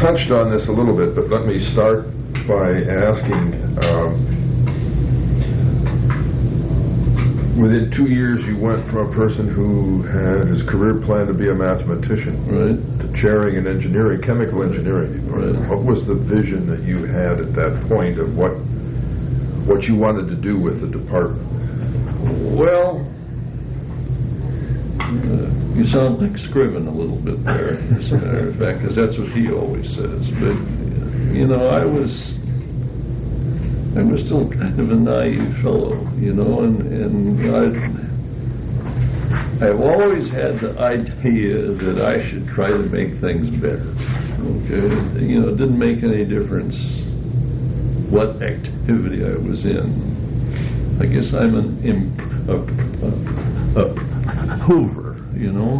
touched on this a little bit, but let me start by asking, within 2 years you went from a person who had his career planned to be a mathematician to chairing in engineering, chemical engineering. What was the vision that you had at that point of what you wanted to do with the department? Well, you sound like Scriven a little bit there, as a matter of fact, because that's what he always says. But, you know, I was still kind of a naive fellow, you know, and I've always had the idea that I should try to make things better. Okay, you know, it didn't make any difference what activity I was in. I guess I'm a hoover, you know,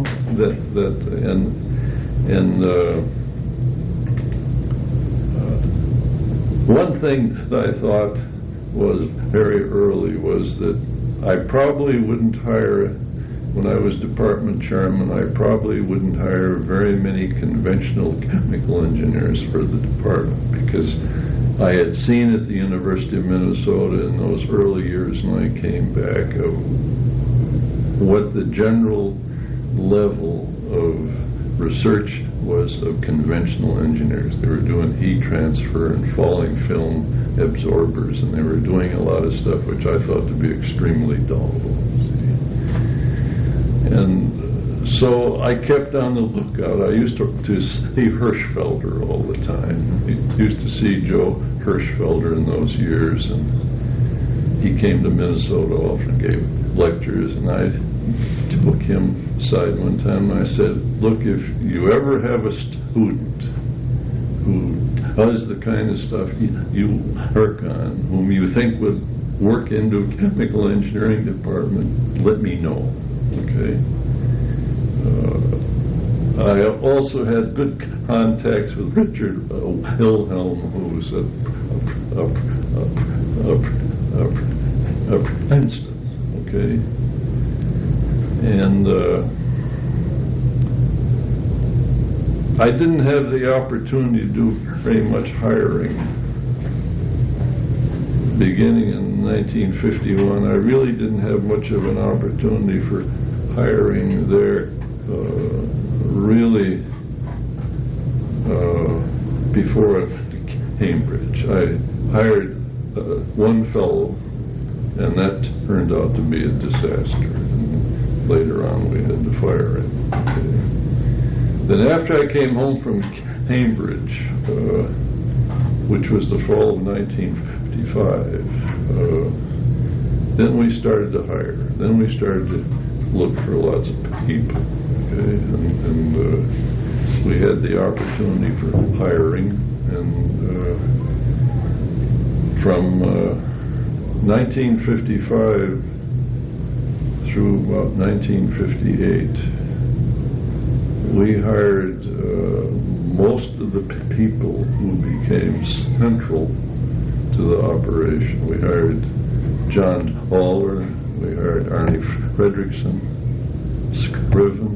one thing that I thought was very early was that I probably wouldn't hire, when I was department chairman, I probably wouldn't hire very many conventional chemical engineers for the department, because I had seen at the University of Minnesota in those early years when I came back of what the general level of research was of conventional engineers. They were doing heat transfer and falling film absorbers, and they were doing a lot of stuff which I thought to be extremely dull. And so I kept on the lookout. I used to see Hirschfelder all the time. I used to see Joe Hirschfelder in those years, and he came to Minnesota often, gave lectures, and I took him aside one time and I said, look, if you ever have a student who does the kind of stuff you work on, whom you think would work into a chemical engineering department, let me know. Okay. I also had good contacts with Richard Wilhelm, who was at Princeton. Okay. And I didn't have the opportunity to do very much hiring. Beginning in 1951, I really didn't have much of an opportunity for hiring there, really before I went to Cambridge. I hired one fellow, and that turned out to be a disaster. And later on, we had to fire him. Okay. Then after I came home from Cambridge, which was the fall of 1955, then we started to hire. Then we started to look for lots of people. Okay? And we had the opportunity for hiring, and from 1955 through about 1958, we hired most of the people who became central to the operation. We hired John Haller, we hired Arnie Fredrickson, Scriven,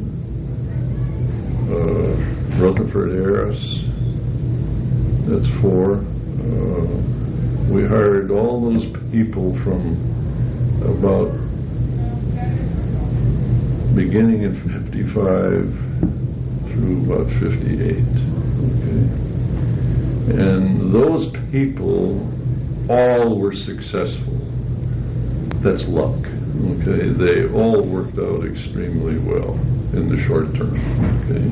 Rutherford Harris, that's 4. We hired all those people from about beginning in 55 through about 58. Okay? And those people all were successful. That's luck. Okay? They all worked out extremely well in the short term. Okay?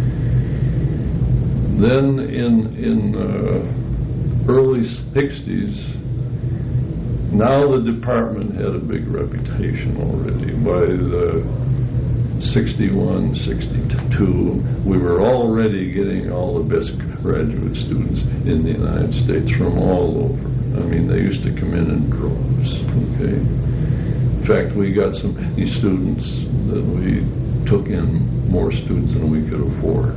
Then in early 60s, now the department had a big reputation already. By the 61, 62, we were already getting all the best graduate students in the United States from all over. I mean, they used to come in droves. Okay. In fact, we got so many students that we took in more students than we could afford.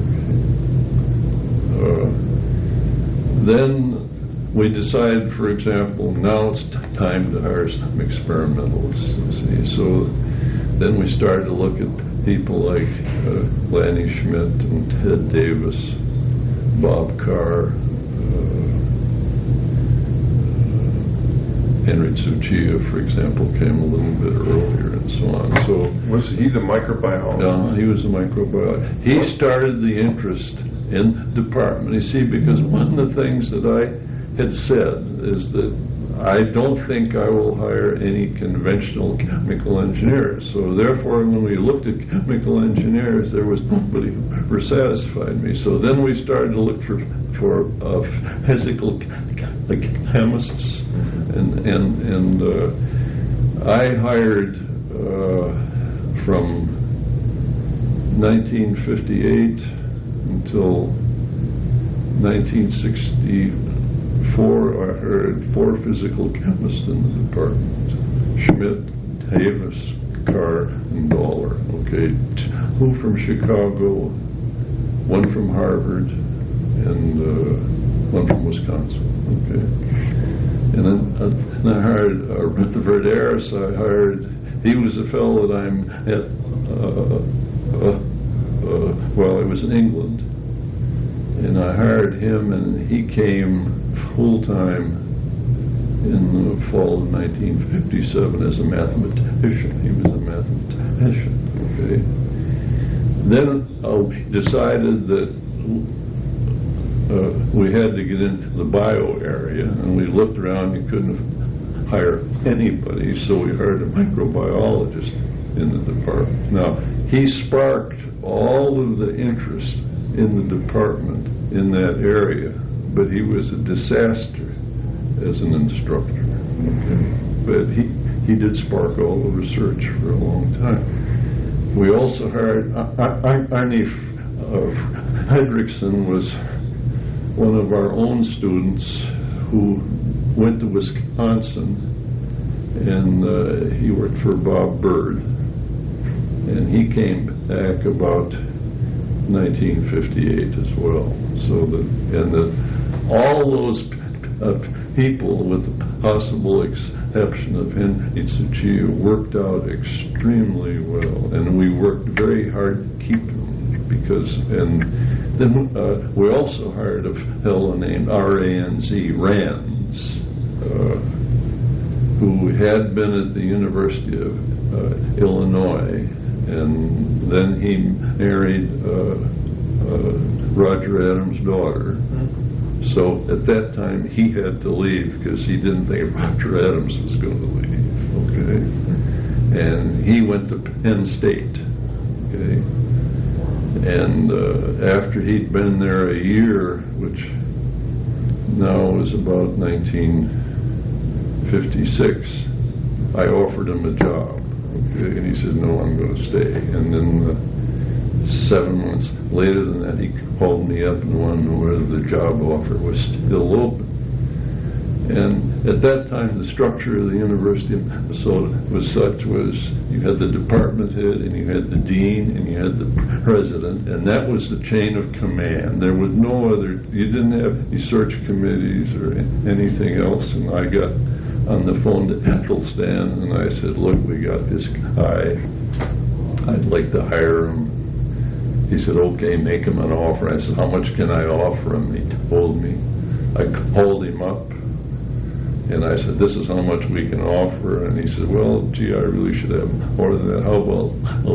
Okay. Then we decided, for example, now it's time to hire some experimentalists. See? So then we started to look at people like Lanny Schmidt and Ted Davis, Bob Carr, Henry Tsuchiya, for example, came a little bit earlier, and so on. So was he the microbiologist? he was a microbiologist. He started the interest in the department. You see, because one of the things that I had said is that I don't think I will hire any conventional chemical engineers. So therefore, when we looked at chemical engineers, there was nobody who ever satisfied me. So then we started to look for physical chemists, and I hired from 1958 until 1964. I hired 4 physical chemists in the department: Schmidt, Davis, Carr, and Dollar. Okay, 2 from Chicago, 1 from Harvard, and 1 from Wisconsin. Okay, and then I hired Verderes. He was a fellow that I met while I was in England, and I hired him, and he came full-time in the fall of 1957 as a mathematician. He was a mathematician. Okay. Then we decided that we had to get into the bio area, and we looked around. You couldn't hire anybody, so we hired a microbiologist in the department. Now, he sparked all of the interest in the department in that area, but he was a disaster as an instructor. Okay. But he did spark all the research for a long time. We also hired Arne Fredrickson was one of our own students who went to Wisconsin, and he worked for Bob Bird, and he came back about 1958 as well. So all those people, with the possible exception of Henry Tsuchiya, worked out extremely well, and we worked very hard to keep them, because, and then we also hired a fellow named Rands, who had been at the University of Illinois, and then he married Roger Adams' daughter. So at that time he had to leave because he didn't think Roger Adams was going to leave. Okay, and he went to Penn State. Okay, and after he'd been there a year, which now was about 1956, I offered him a job. Okay, and he said, "No, I'm going to stay." And then 7 months later than that, he called me up and wanted to know whether the job offer was still open. And at that time, the structure of the University of Minnesota was such: you had the department head, and you had the dean, and you had the president, and that was the chain of command. There was no other. You didn't have any search committees or anything else. And I got on the phone to Ethelstan, and I said, "Look, we got this guy. I'd like to hire him." He said, "Okay, make him an offer." I said, "How much can I offer him?" He told me. I called him up, and I said, "This is how much we can offer." And he said, "Well, gee, I really should have more than that. How about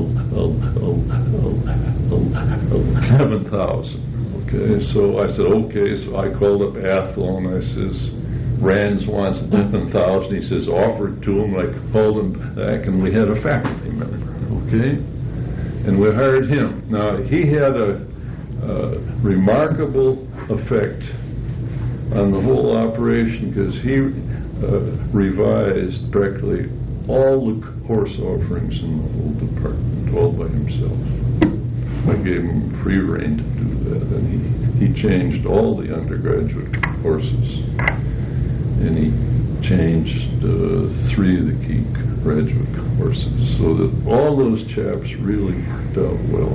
11,000? Okay, so I said, "Okay." So I called up Athol, and I says, "Rands wants 11,000. He says, "Offer it to him." I called him back, and we had a faculty member. Okay, and we hired him. Now, he had a remarkable effect on the whole operation, because he revised practically all the course offerings in the whole department all by himself. I gave him free rein to do that, and he changed all the undergraduate courses, and he changed 3 of the key graduate courses, so that all those chaps really worked out well.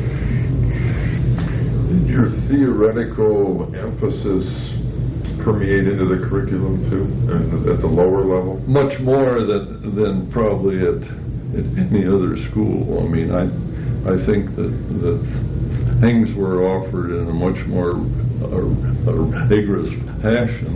Did your theoretical emphasis permeate into the curriculum too, and at the lower level? Much more than probably at any other school. I mean, I think that things were offered in a much more a rigorous fashion,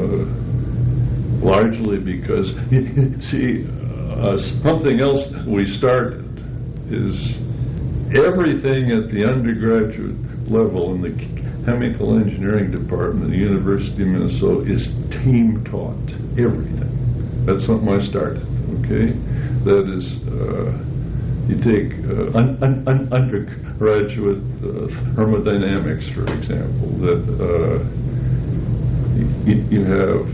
largely because, see, something else we started is everything at the undergraduate level in the chemical engineering department at the University of Minnesota is team taught. Everything. That's something I started. Okay, that is, you take undergraduate thermodynamics, for example. That you have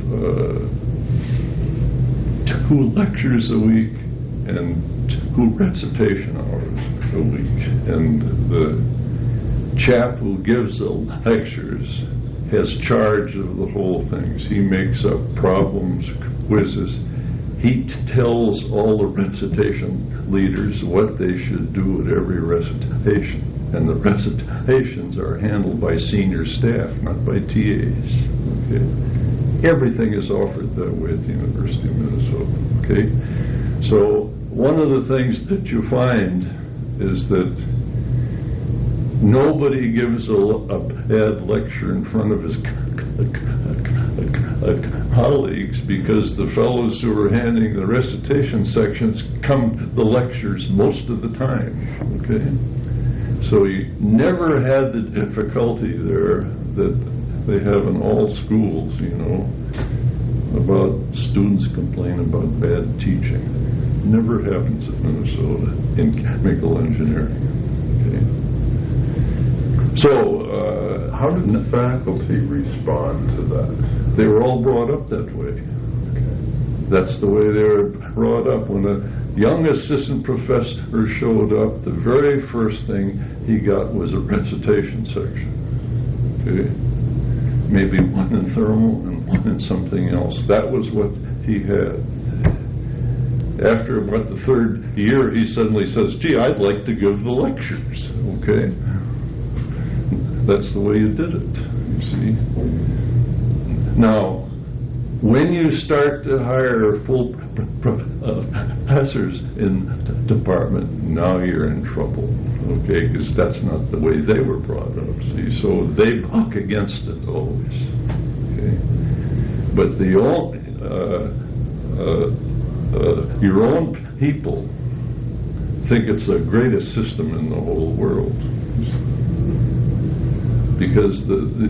2 lectures a week and 2 recitation hours a week, and the chap who gives the lectures has charge of the whole things. He makes up problems, quizzes. He tells all the recitation leaders what they should do at every recitation. And the recitations are handled by senior staff, not by TAs. Okay? Everything is offered that way at the University of Minnesota. Okay? So one of the things that you find is that nobody gives a bad lecture in front of his colleagues, because the fellows who are handling the recitation sections come to the lectures most of the time. Okay, so you never had the difficulty there that they have in all schools, you know, about students complaining about bad teaching. Never happens at Minnesota in chemical engineering. Okay. So, how did the faculty respond to that? They were all brought up that way. Okay. That's the way they were brought up. When a young assistant professor showed up, the very first thing he got was a recitation section. Okay? Maybe one in thermal and one in something else. That was what he had. After about the 3rd year, he suddenly says, "Gee, I'd like to give the lectures." Okay? That's the way you did it, you see. Now, when you start to hire full professors in the department, now you're in trouble, okay, because that's not the way they were brought up, see. So they buck against it always, okay. But the your own people think it's the greatest system in the whole world. Because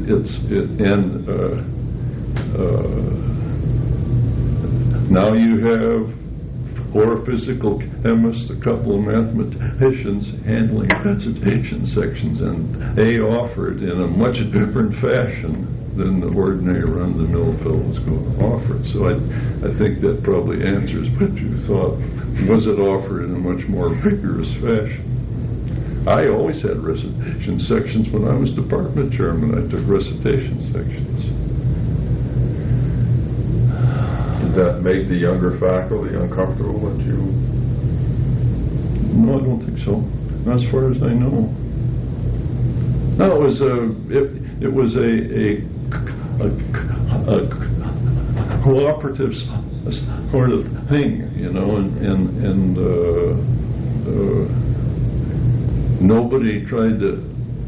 now you have 4 physical chemists, a couple of mathematicians handling recitation sections, and they offer it in a much different fashion than the ordinary run-of-the-mill fellows going to offer it. So I think that probably answers what you thought. Was it offered in a much more vigorous fashion? I always had recitation sections when I was department chairman. I took recitation sections. Did that make the younger faculty uncomfortable that you? No, I don't think so. Not as far as I know. No, it was a cooperative sort of thing, you know, and nobody tried to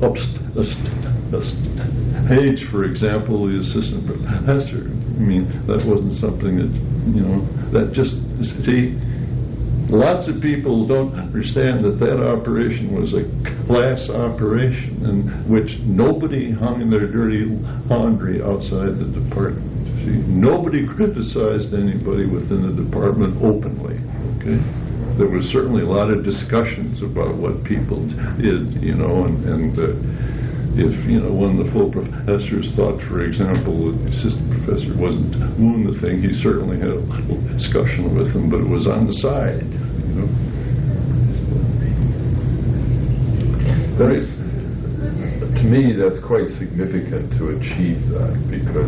upstage, for example, the assistant professor. I mean, that wasn't something that, you know, that just, see, lots of people don't understand that operation was a class operation in which nobody hung their dirty laundry outside the department. See, nobody criticized anybody within the department openly, okay? There was certainly a lot of discussions about what people did, you know, and if, you know, one of the full professors thought, for example, that the assistant professor wasn't doing the thing, he certainly had a little discussion with him, but it was on the side, you know. That's, to me, that's quite significant to achieve that, because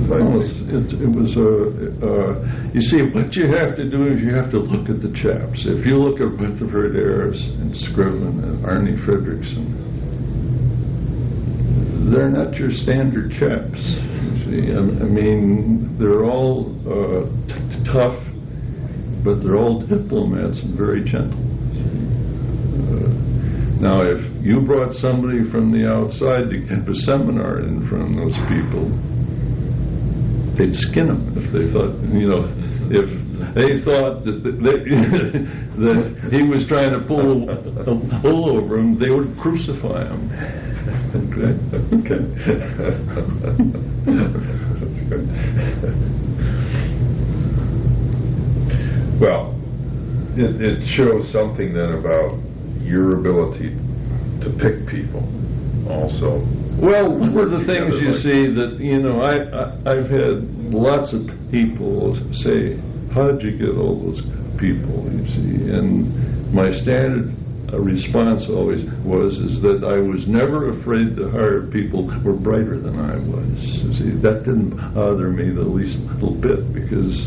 you see, what you have to do is you have to look at the chaps. If you look at Rutherford Ayres and Scriven and Arne Fredrickson, they're not your standard chaps. You see, I mean, they're all tough, but they're all diplomats and very gentle. Now, if you brought somebody from the outside to give a seminar in front of those people, they'd skin them if they thought, if they thought that that he was trying to pull over them, they would crucify him. Okay. That's good. Well, it shows something then about your ability to pick people also. Well, one of the things you see that, I've had lots of people say, how'd you get all those people, you see? And my standard response always is that I was never afraid to hire people who were brighter than I was. You see, that didn't bother me the least little bit because,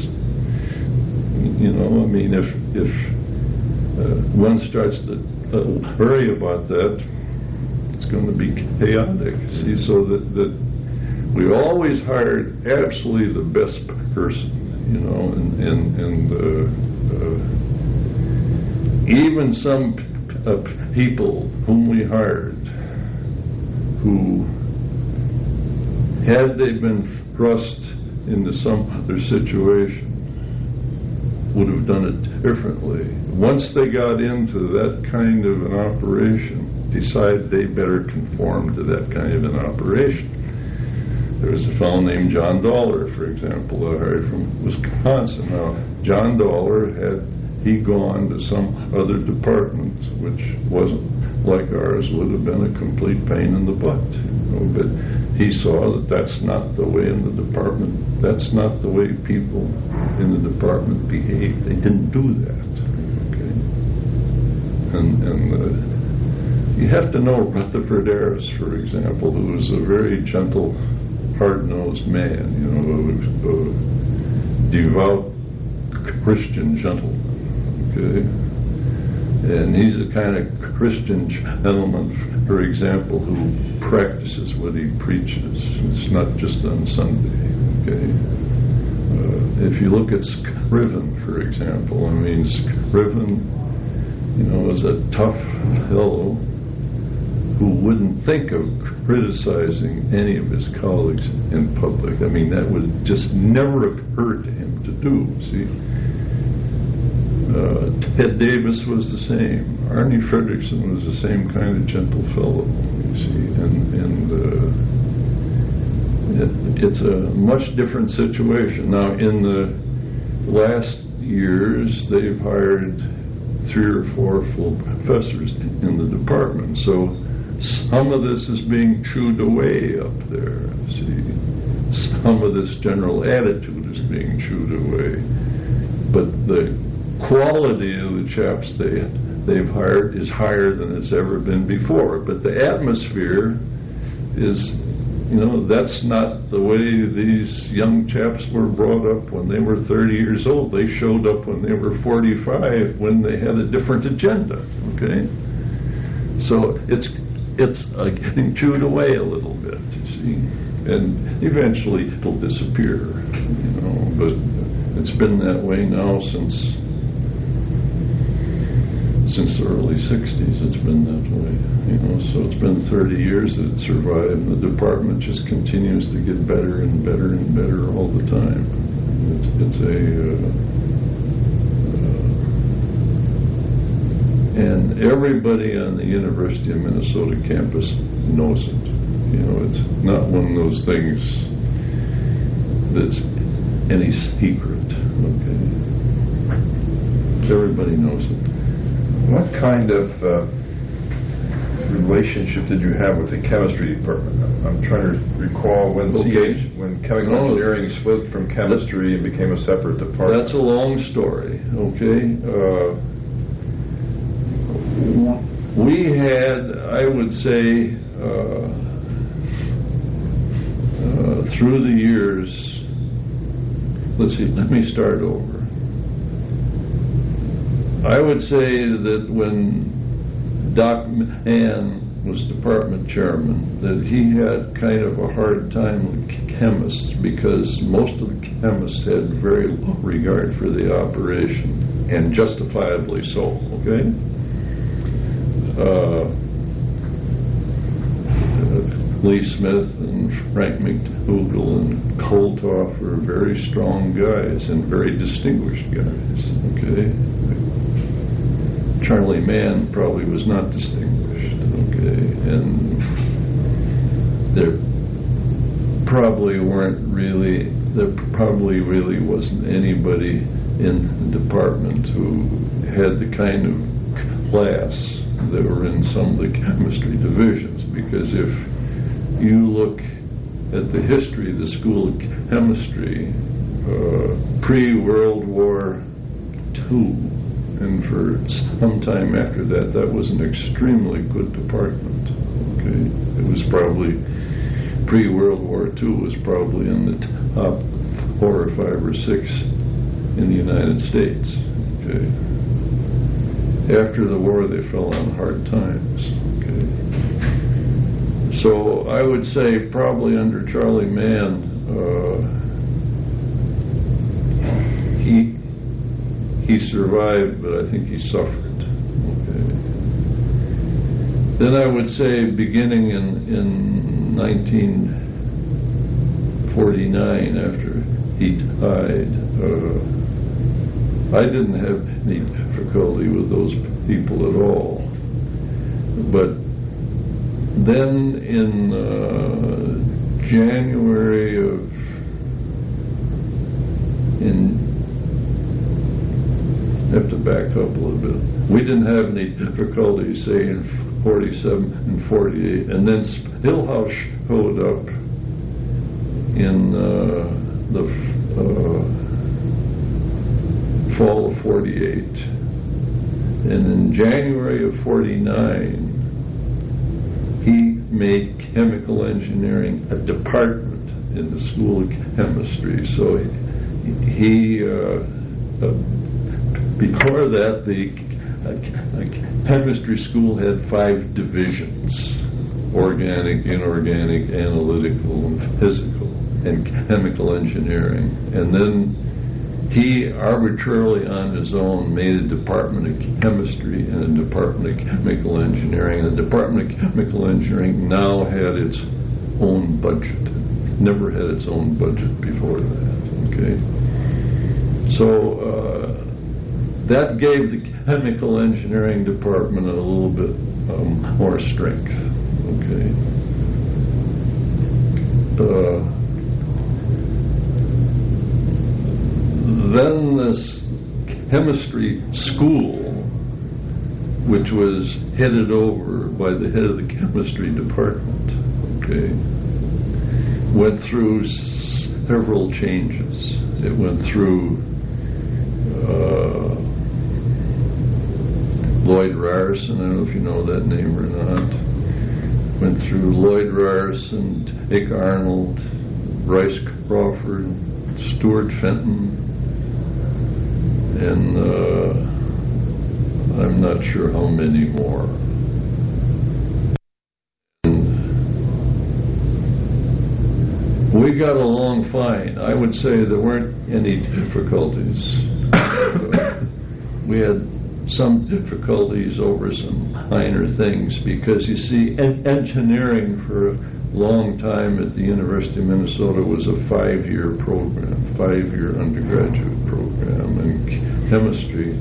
if one starts to worry about that, it's going to be chaotic. See, so that we always hired absolutely the best person, and even some people whom we hired who, had they been thrust into some other situation, would have done it differently. Once they got into that kind of an operation, decided they better conform to that kind of an operation. There was a fellow named John Dollar, for example, I hired from Wisconsin. Now, John Dollar, had he gone to some other department, which wasn't like ours, would have been a complete pain in the butt. But he saw that that's not the way in the department. That's not the way people in the department behave. They didn't do that. Okay? And you have to know Rutherford Ayres, for example, who was a very gentle, hard-nosed man, a devout Christian gentleman. Okay? And he's the kind of Christian gentleman, for example, who practices what he preaches. It's not just on Sunday. Okay? If you look at Scriven, for example, Scriven, is a tough fellow who wouldn't think of criticizing any of his colleagues in public. That would just never occur to him to do. See, Ted Davis was the same. Arnie Fredrickson was the same kind of gentle fellow. You see, and it's a much different situation now. In the last years, they've hired 3 or 4 full professors in the department. So some of this is being chewed away up there. See, some of this general attitude is being chewed away, but the quality of the chaps they've hired is higher than it's ever been before. But the atmosphere is, that's not the way these young chaps were brought up when they were 30 years old. They showed up when they were 45 when they had a different agenda. Okay, so it's getting chewed away a little bit, you see, and eventually it'll disappear, but it's been that way now since the early 60s. It's been that way, so it's been 30 years that it survived, and the department just continues to get better and better and better all the time. And everybody on the University of Minnesota campus knows it. It's not one of those things that's any secret. Okay, everybody knows it. What kind of relationship did you have with the chemistry department? I'm trying to recall when chemical engineering split from chemistry and became a separate department. That's a long story. Okay. We had, I would say, through the years, let me start over. I would say that when Doc Mann was department chairman, that he had kind of a hard time with chemists because most of the chemists had very low regard for the operation, and justifiably so, okay? Lee Smith and Frank McDougall and Koltoff were very strong guys and very distinguished guys. Okay, Charlie Mann probably was not distinguished. Okay, and there probably really wasn't anybody in the department who had the kind of class that were in some of the chemistry divisions, because if you look at the history of the School of Chemistry pre-World War II, and for some time after that, that was an extremely good department. Okay, it was probably pre-World War II was probably in the top 4 or 5 or 6 in the United States. Okay, after the war, they fell on hard times. Okay. So I would say probably under Charlie Mann, he survived, but I think he suffered. Okay. Then I would say beginning in 1949, after he died, I didn't have any difficulty with those people at all. But then in January of I have to back up a little bit. We didn't have any difficulty, say, in 47 and 48, and then Hillhouse showed up in the fall of 48, and in January of 49 he made chemical engineering a department in the School of Chemistry. So he before that, the chemistry school had 5 divisions: organic, inorganic, analytical, and physical, and chemical engineering. And then he arbitrarily on his own made a department of chemistry and a department of chemical engineering. And the department of chemical engineering now had its own budget. Never had its own budget before that. Okay, so that gave the chemical engineering department a little bit more strength. Okay. Then this chemistry school, which was headed over by the head of the chemistry department, okay, went through several changes. It went through Lloyd Ryerson, I don't know if you know that name or not. Went through Lloyd Ryerson, Dick Arnold, Bryce Crawford, Stuart Fenton, and I'm not sure how many more. And we got along fine. I would say there weren't any difficulties. We had some difficulties over some minor things, because you see, engineering for a long time at the University of Minnesota was a 5-year program, 5-year undergraduate program, and chemistry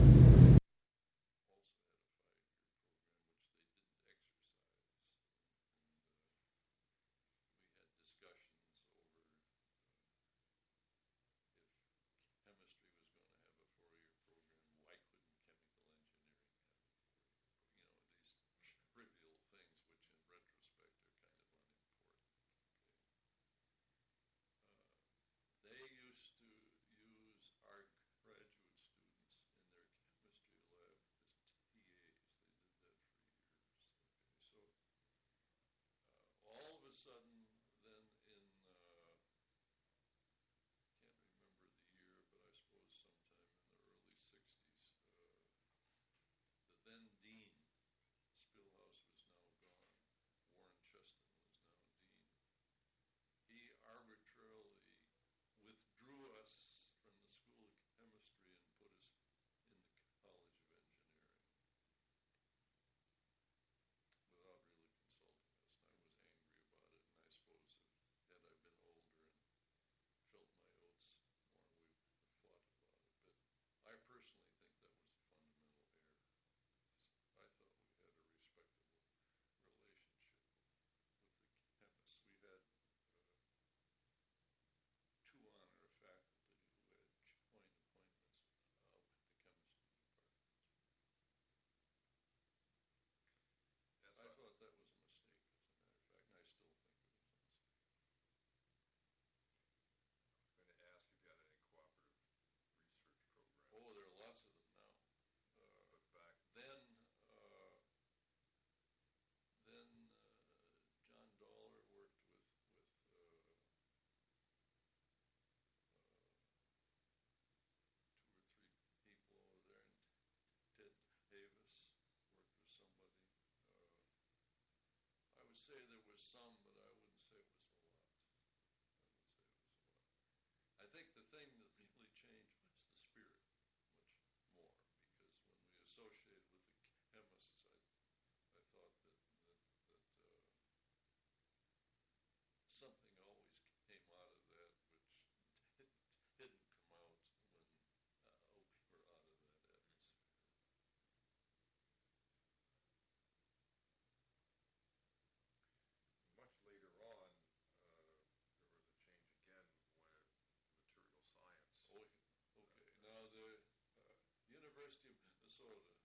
Minnesota.